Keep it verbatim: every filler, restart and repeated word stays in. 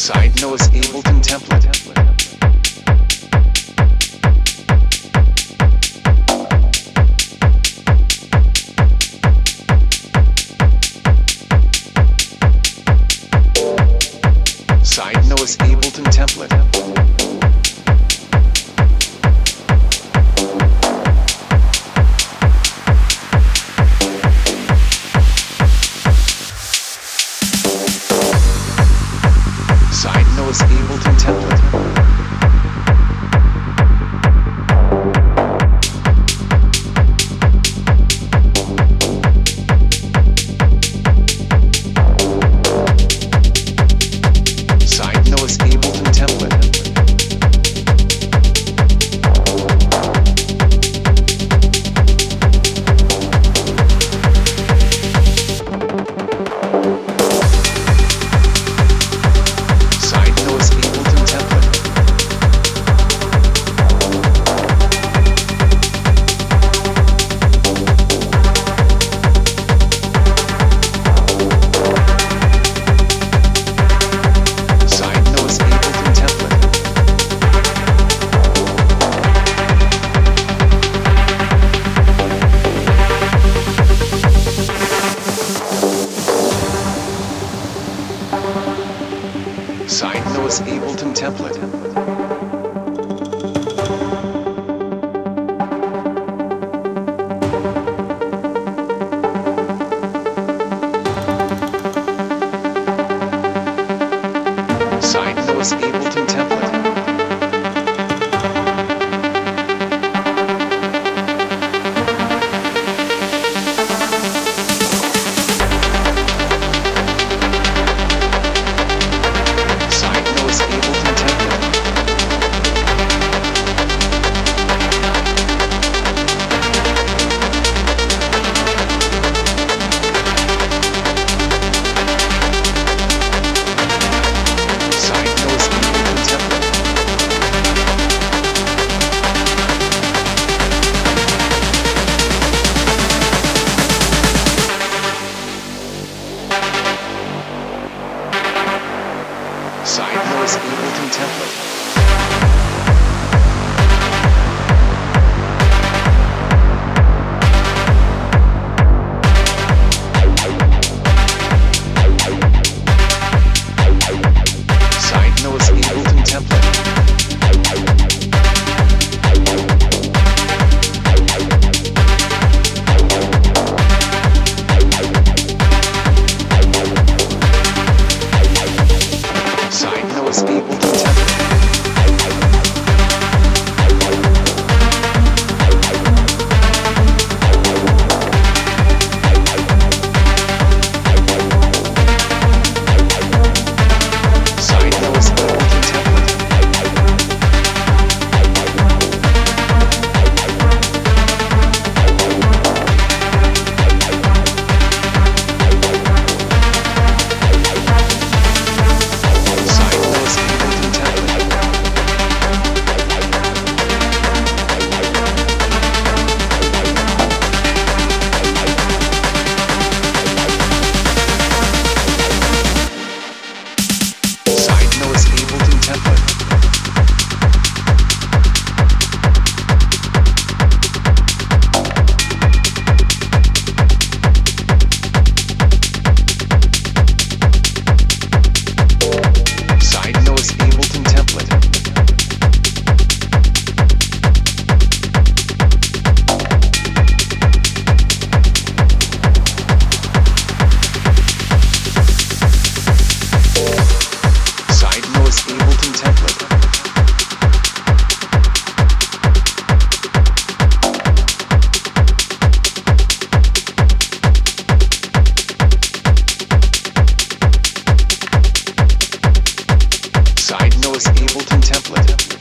Side Noah's Ableton template. Side Noah's Ableton template. Side Noah's Ableton template. Side Noah's Ableton template. Side Noah's Ableton template. Side Noah's Ableton template. Side Noah's Ableton template. Side Noah's Ableton template. Side Noah's Ableton template. Side Noah's Ableton template. Side Noah's Ableton template. Side Noah's Ableton template. Side Noah's Ableton template. Side Noah's Ableton template. Side Noah's Ableton template. Side Noah's Ableton template. Side Noah's Ableton template. Side Noah's Ableton template. Side Noah's Ableton template.